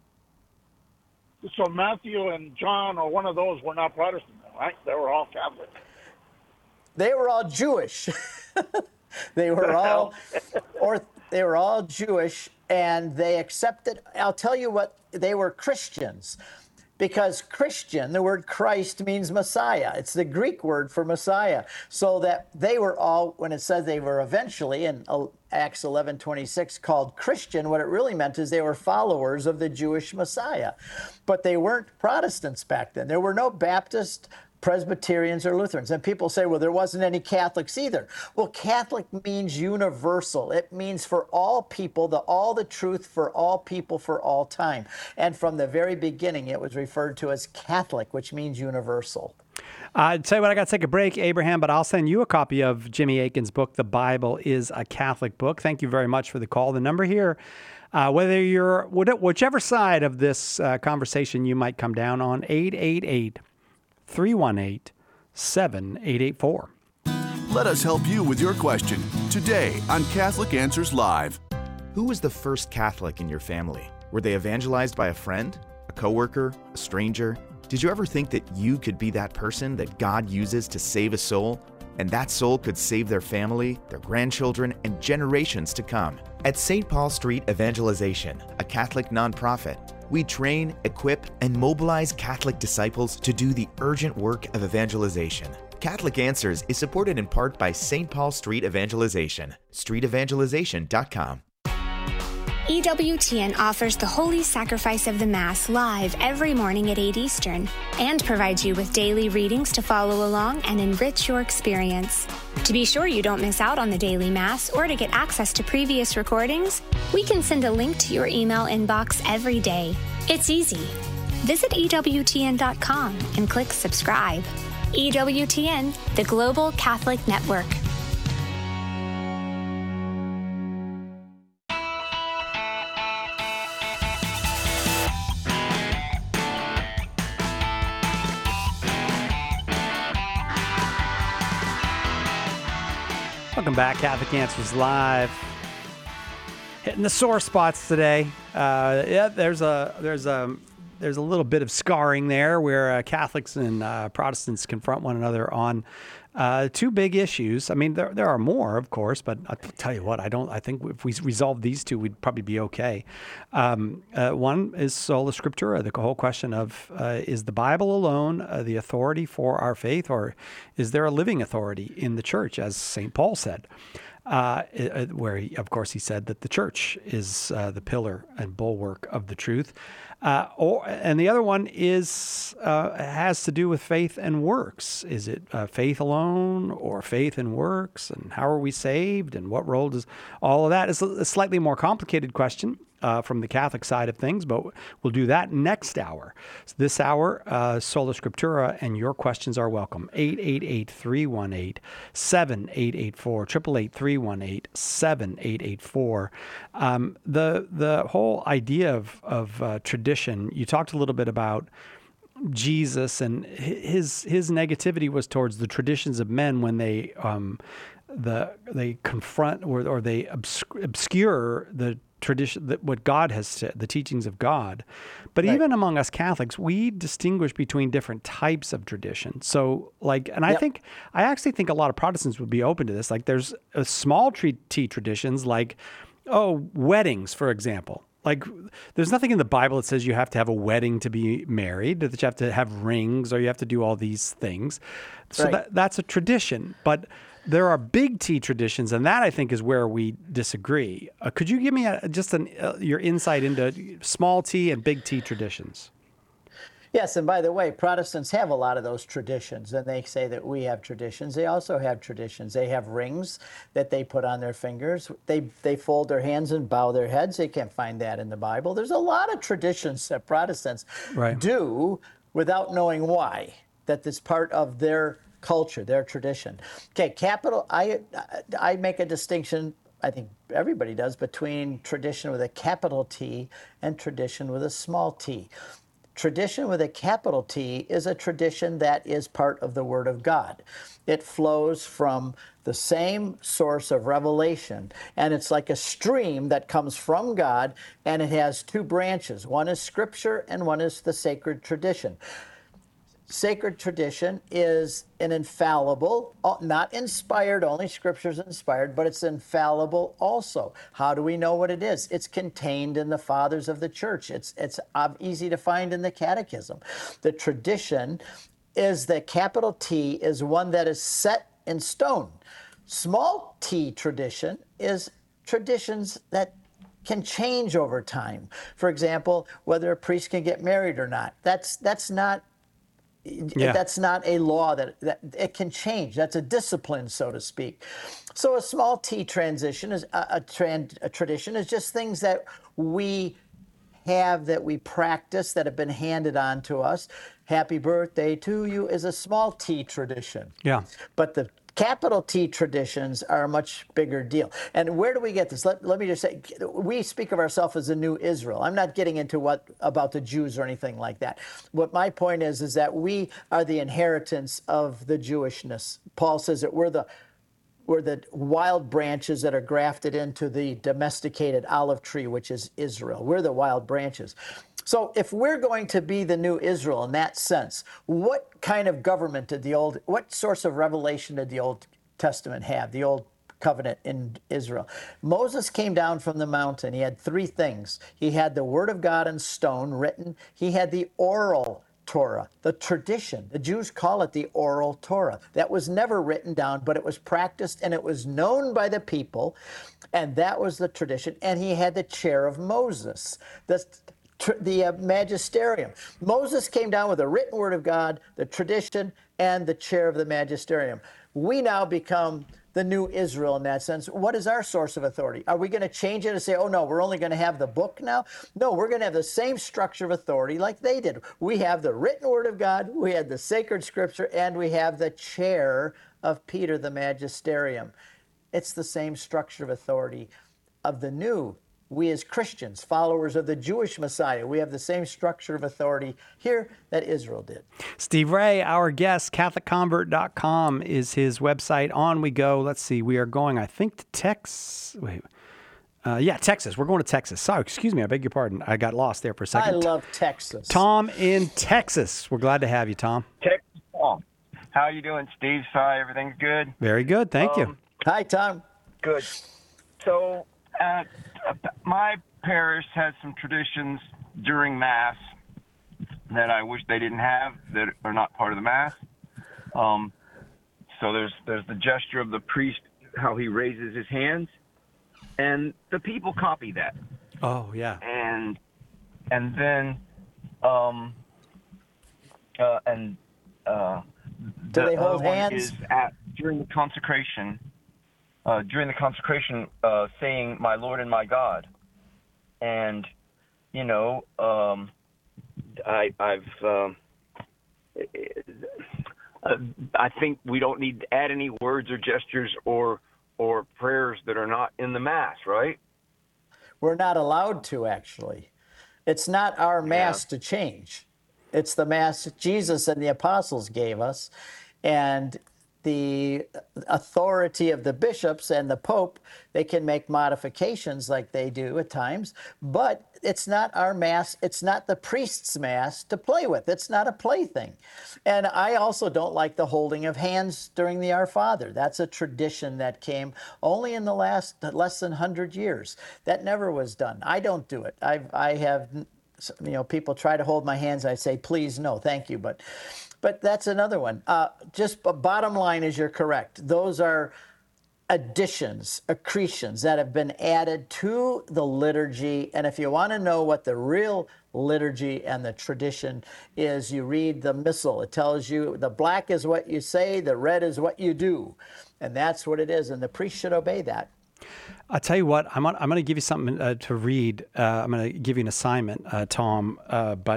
So Matthew and John or one of those were not Protestant, right? They were all Catholic. They were all Jewish. They were all, or they were all Jewish, and they accepted. I'll tell you what, they were Christians. Because Christian, the word Christ means Messiah. It's the Greek word for Messiah. So that they were all, when it says they were eventually in Acts eleven twenty-six called Christian, what it really meant is they were followers of the Jewish Messiah. But they weren't Protestants back then. There were no Baptist, Presbyterians, or Lutherans. And people say, well, there wasn't any Catholics either. Well, Catholic means universal. It means for all people, the all the truth for all people for all time. And from the very beginning, it was referred to as Catholic, which means universal. I'd uh, tell you what, I got to take a break, Abraham, but I'll send you a copy of Jimmy Akin's book, The Bible is a Catholic Book. Thank you very much for the call. The number here, uh, whether you're, whichever side of this uh, conversation you might come down on, eight eight eight, three one eight, seven eight eight four. Let us help you with your question today on Catholic Answers Live. Who was the first Catholic in your family? Were they evangelized by a friend, a coworker, a stranger? Did you ever think that you could be that person that God uses to save a soul? And that soul could save their family, their grandchildren, and generations to come. At Saint Paul Street Evangelization, a Catholic nonprofit, we train, equip, and mobilize Catholic disciples to do the urgent work of evangelization. Catholic Answers is supported in part by Saint Paul Street Evangelization, street evangelization dot com. E W T N offers the Holy Sacrifice of the Mass live every morning at eight Eastern and provides you with daily readings to follow along and enrich your experience. To be sure you don't miss out on the daily Mass or to get access to previous recordings, we can send a link to your email inbox every day. It's easy. Visit E W T N dot com and click subscribe. E W T N, the Global Catholic Network. Welcome back, Catholic Answers Live. Hitting the sore spots today. Uh, yeah, there's a there's a there's a little bit of scarring there where uh, Catholics and uh, Protestants confront one another on uh, two big issues. I mean, there there are more, of course, but I'll tell you what, I don't. I think if we resolve these two, we'd probably be okay. Um, uh, one is sola scriptura, the whole question of uh, is the Bible alone uh, the authority for our faith, or is there a living authority in the church, as Saint Paul said? Uh, where, he, of course, he said that the church is uh, the pillar and bulwark of the truth. Uh, or, and the other one is uh, has to do with faith and works. Is it uh, faith alone or faith and works? And how are we saved? And what role does all of that? It's a slightly more complicated question uh, from the Catholic side of things, but we'll do that next hour. So this hour, uh, Sola Scriptura, and your questions are welcome. eight eight eight, three one eight, seven eight eight four, eight eight eight, three one eight, seven eight eight four. Um, the the whole idea of, of uh, tradition, you talked a little bit about Jesus, and his his negativity was towards the traditions of men when they um, the they confront or or they obscure the tradition, that what God has said, the teachings of God. But right. Even among us Catholics, we distinguish between different types of tradition. So like, and I yep. think, I actually think a lot of Protestants would be open to this. Like there's a small T traditions like, oh, weddings, for example. Like there's nothing in the Bible that says you have to have a wedding to be married, that you have to have rings or you have to do all these things. So right. that, that's a tradition. But there are big T traditions, and that I think is where we disagree. Uh, could you give me a, just an, uh, your insight into small T and big T traditions? Yes, and by the way, Protestants have a lot of those traditions, and they say that we have traditions. They also have traditions. They have rings that they put on their fingers. They they fold their hands and bow their heads. They can't find that in the Bible. There's a lot of traditions that Protestants right. do without knowing why, that it's part of their culture, their tradition. Okay, capital, I, I make a distinction, I think everybody does, between tradition with a capital T and tradition with a small t. Tradition with a capital T is a tradition that is part of the Word of God. It flows from the same source of revelation, and it's like a stream that comes from God, and it has two branches. One is Scripture, and one is the sacred tradition. Sacred tradition is an infallible, not inspired, only Scripture's inspired, but it's infallible also. How do we know what it is? It's contained in the Fathers of the Church. It's, it's easy to find in the Catechism. The tradition is the capital T is one that is set in stone. Small t tradition is traditions that can change over time. For example, whether a priest can get married or not. That's, that's not Yeah. That's not a law that, that it can change. That's a discipline, so to speak. So a small t transition is a, a, trend, a tradition is just things that we have, that we practice, that have been handed on to us. Happy birthday to you is a small t tradition. Yeah. But the capital T traditions are a much bigger deal. And where do we get this? Let, let me just say, we speak of ourselves as a new Israel. I'm not getting into what about the Jews or anything like that. What my point is, is that we are the inheritance of the Jewishness. Paul says that we're the were the wild branches that are grafted into the domesticated olive tree, which is Israel. We're the wild branches. So if we're going to be the new Israel in that sense, what kind of government did the old, what source of revelation did the Old Testament have, the Old Covenant in Israel? Moses came down from the mountain. He had three things. He had the Word of God in stone written. He had the oral Torah, the tradition. The Jews call it the oral Torah. That was never written down, but it was practiced and it was known by the people, and that was the tradition. And he had the chair of Moses, the, the uh, magisterium. Moses came down with the written word of God, the tradition, and the chair of the magisterium. We now become the new Israel in that sense. What is our source of authority? Are we going to change it and say, oh no, we're only going to have the book now? No, we're going to have the same structure of authority like they did. We have the written word of God, we had the sacred scripture, and we have the chair of Peter, the magisterium. It's the same structure of authority of the new. We as Christians, followers of the Jewish Messiah, we have the same structure of authority here that Israel did. Steve Ray, our guest, Catholic Convert dot com is his website. On we go. Let's see. We are going, I think, to Texas. Wait. Uh, yeah, Texas. We're going to Texas. Sorry, excuse me. I beg your pardon. I got lost there for a second. I love Texas. Tom in Texas. We're glad to have you, Tom. Texas, Tom. How you doing, Steve? Sorry, everything's good? Very good. Thank um, you. Hi, Tom. Good. So, uh, my parish has some traditions during Mass that I wish they didn't have, that are not part of the Mass. Um, so there's there's the gesture of the priest, how he raises his hands, and the people copy that. Oh, yeah. And and then um, uh, and uh, do the they hold other one hands? Is at, during the consecration. Uh, during the consecration, uh, saying, "My Lord and my God," and you know, um, I, I've, um, uh, I think we don't need to add any words or gestures or or prayers that are not in the Mass, right? We're not allowed to, actually. It's not our Mass yeah. to change. It's the Mass Jesus and the apostles gave us, and the authority of the bishops and the Pope, they can make modifications like they do at times, but it's not our Mass, it's not the priest's Mass to play with. It's not a plaything. And I also don't like the holding of hands during the Our Father. That's a tradition that came only in the last less than one hundred years. That never was done. I don't do it. I've, I have, you know, people try to hold my hands. I say, please, no, thank you. But But that's another one. Uh, just bottom line is you're correct. Those are additions, accretions that have been added to the liturgy. And if you want to know what the real liturgy and the tradition is, you read the Missal. It tells you the black is what you say, the red is what you do. And that's what it is. And the priest should obey that. I'll tell you what, I'm, on, I'm going to give you something uh, to read. Uh, I'm going to give you an assignment, uh, Tom, uh, but...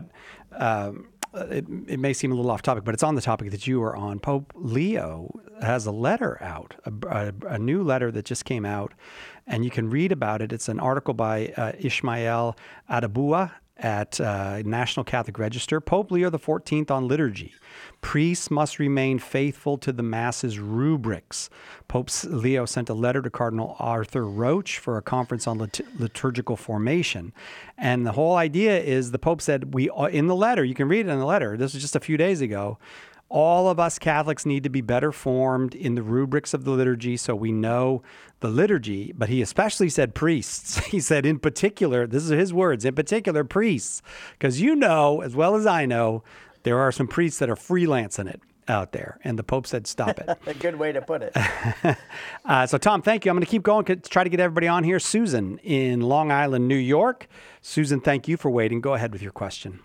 Um, It, it may seem a little off topic, but it's on the topic that you were on. Pope Leo has a letter out, a, a, a new letter that just came out, and you can read about it. It's an article by uh, Ishmael Adabua at uh, National Catholic Register. Pope Leo the fourteenth on liturgy. Priests must remain faithful to the Mass's rubrics. Pope Leo sent a letter to Cardinal Arthur Roche for a conference on lit- liturgical formation. And the whole idea is the Pope said, we in the letter, you can read it in the letter, this was just a few days ago, all of us Catholics need to be better formed in the rubrics of the liturgy so we know the liturgy. But he especially said priests. He said in particular, this is his words, in particular priests, because you know, as well as I know, there are some priests that are freelancing it out there. And the Pope said, stop it. A good way to put it. uh, so, Tom, thank you. I'm going to keep going to try to get everybody on here. Susan in Long Island, New York. Susan, thank you for waiting. Go ahead with your question.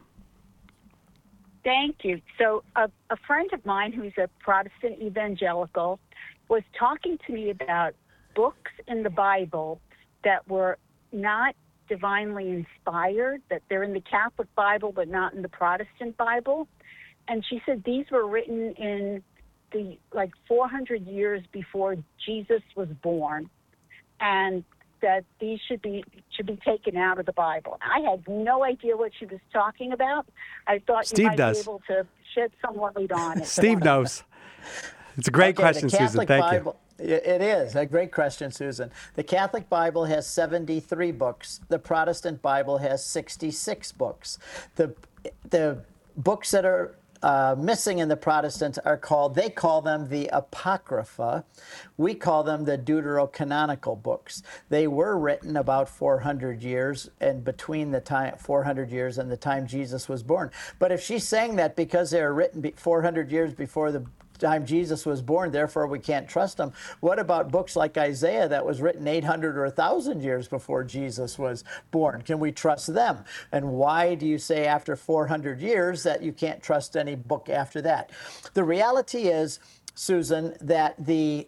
Thank you. So a, a friend of mine who's a Protestant evangelical was talking to me about books in the Bible that were not divinely inspired, that they're in the Catholic Bible but not in the Protestant Bible. And she said these were written in the like four hundred years before Jesus was born, and that these should be should be taken out of the Bible. I had no idea what she was talking about. I thought Steve you might does. be able to shed some light on it. Steve knows. It's a great okay, question, the Catholic Susan. Thank Bible, you. It is a great question, Susan. The Catholic Bible has seventy-three books. The Protestant Bible has sixty-six books. The the books that are uh, missing in the Protestants are called, they call them the Apocrypha. We call them the Deuterocanonical books. They were written about four hundred years and between the time four hundred years and the time Jesus was born. But if she's saying that because they were written four hundred years before the time Jesus was born, therefore we can't trust them. What about books like Isaiah that was written eight hundred or one thousand years before Jesus was born? Can we trust them? And why do you say after four hundred years that you can't trust any book after that? The reality is, Susan, that the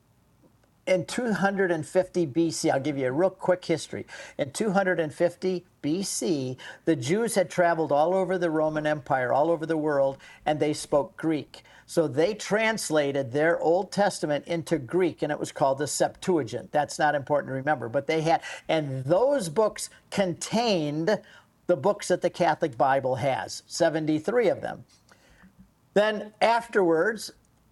in two hundred fifty B C, I'll give you a real quick history. In two hundred fifty B C, the Jews had traveled all over the Roman Empire, all over the world, and they spoke Greek. So they translated their Old Testament into Greek, and it was called the Septuagint. That's not important to remember, but they had, and those books contained the books that the Catholic Bible has, seventy-three of them. Then afterwards,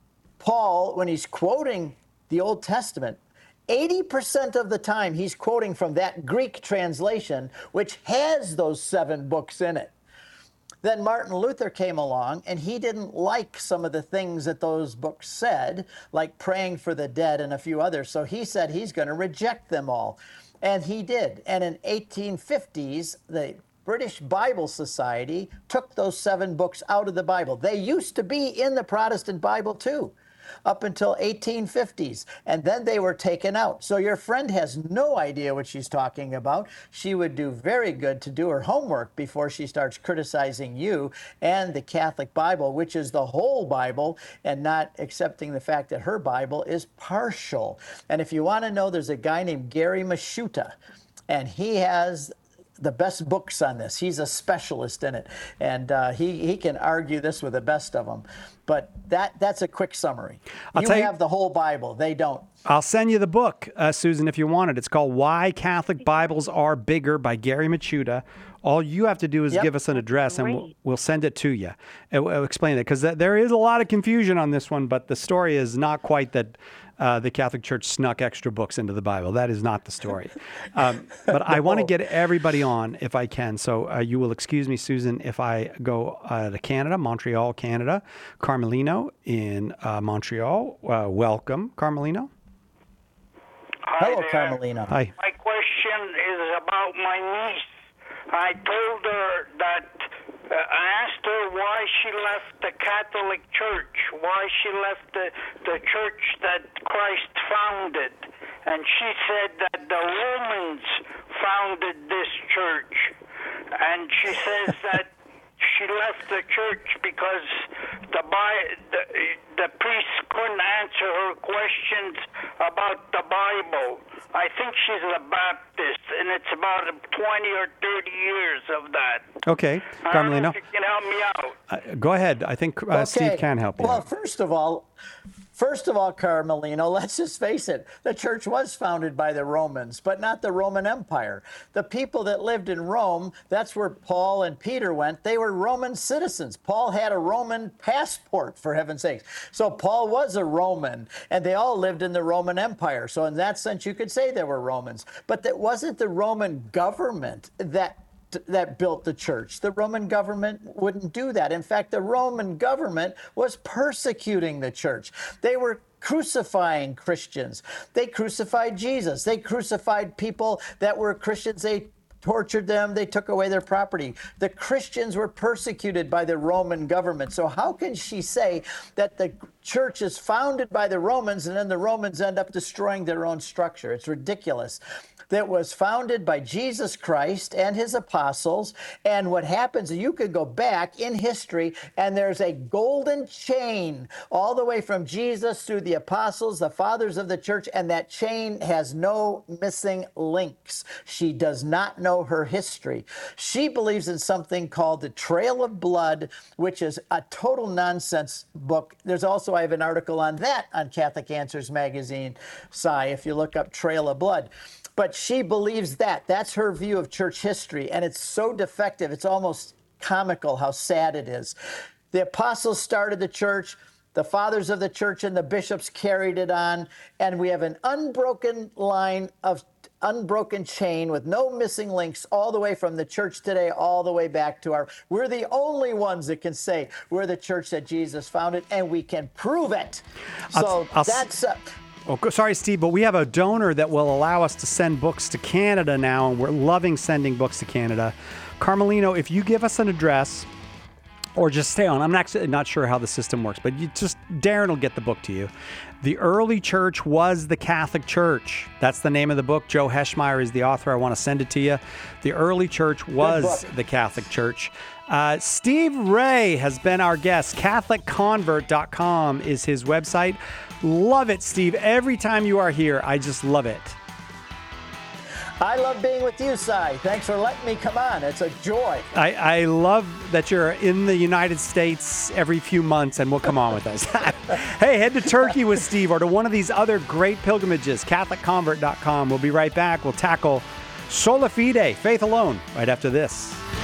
Paul, when he's quoting the Old Testament, eighty percent of the time he's quoting from that Greek translation, which has those seven books in it. Then Martin Luther came along, and he didn't like some of the things that those books said, like praying for the dead and a few others. So he said he's going to reject them all. And he did. And in eighteen fifties, the British Bible Society took those seven books out of the Bible. They used to be in the Protestant Bible too, up until eighteen fifties, and then they were taken out. So your friend has no idea what she's talking about. She would do very good to do her homework before she starts criticizing you and the Catholic Bible, which is the whole Bible, and not accepting the fact that her Bible is partial. And if you want to know, there's a guy named Gary Masciuta, and he has the best books on this. He's a specialist in it, and uh, he, he can argue this with the best of them. But that that's a quick summary. I'll you tell you- have the whole Bible. They don't. I'll send you the book, uh, Susan, if you want it. It's called Why Catholic Bibles Are Bigger by Gary Masciuta. All you have to do is Yep. give us an address, and we'll, we'll send it to you. And we'll explain it, because th- there is a lot of confusion on this one, but the story is not quite that uh, the Catholic Church snuck extra books into the Bible. That is not the story. Um, but I want to get everybody on if I can. So uh, you will excuse me, Susan, if I go uh, to Canada, Montreal, Canada. Carmelino in uh, Montreal. Uh, welcome, Carmelino. Hello, Carmelino. Hi. My question is about my niece. I told her that, uh, I asked her why she left the Catholic Church, why she left the, the church that Christ founded. And she said that the Romans founded this church. And she says that she left the church because the, the, the priests couldn't answer her questions about the Bible. I think she's a Baptist, and it's about twenty or thirty years of that. Okay, I don't know Carmelino. if you can help me out. Uh, go ahead. I think uh, Steve can help you. Well, out. first of all, first of all, Carmelino, let's just face it. The church was founded by the Romans, but not the Roman Empire. The people that lived in Rome, that's where Paul and Peter went. They were Roman citizens. Paul had a Roman passport, for heaven's sakes. So Paul was a Roman, and they all lived in the Roman Empire. So in that sense, you could say they were Romans. But that wasn't the Roman government that that built the church. The Roman government wouldn't do that. In fact, the Roman government was persecuting the church. They were crucifying Christians. They crucified Jesus. They crucified people that were Christians. They tortured them. They took away their property. The Christians were persecuted by the Roman government. So how can she say that the church is founded by the Romans and then the Romans end up destroying their own structure? It's ridiculous. That was founded by Jesus Christ and his apostles. And what happens, you could go back in history and there's a golden chain all the way from Jesus through the apostles, the fathers of the church, and that chain has no missing links. She does not know her history. She believes in something called the Trail of Blood, which is a total nonsense book. There's also, I have an article on that on Catholic Answers magazine, Cy, if you look up Trail of Blood. But she believes that. That's her view of church history. And it's so defective. It's almost comical how sad it is. The apostles started the church. The fathers of the church and the bishops carried it on, and we have an unbroken line of unbroken chain with no missing links all the way from the church today all the way back to our we're the only ones that can say we're the church that Jesus founded, and we can prove it. So I'll, I'll, that's uh, oh, sorry, Steve, but we have a donor that will allow us to send books to Canada now, and we're loving sending books to Canada. Carmelino, if you give us an address, or just stay on. I'm actually not sure how the system works, but you just Darren will get the book to you. The early church was the Catholic Church. That's the name of the book. Joe Heschmeyer is the author. I want to send it to you. The early church was the Catholic Church. Uh, Steve Ray has been our guest. Catholic Convert dot com is his website. Love it, Steve. Every time you are here, I just love it. I love being with you, Cy. Thanks for letting me come on. It's a joy. I, I love that you're in the United States every few months and will come on with us. Hey, head to Turkey with Steve or to one of these other great pilgrimages, Catholic Convert dot com. We'll be right back. We'll tackle Sola Fide, faith alone, right after this.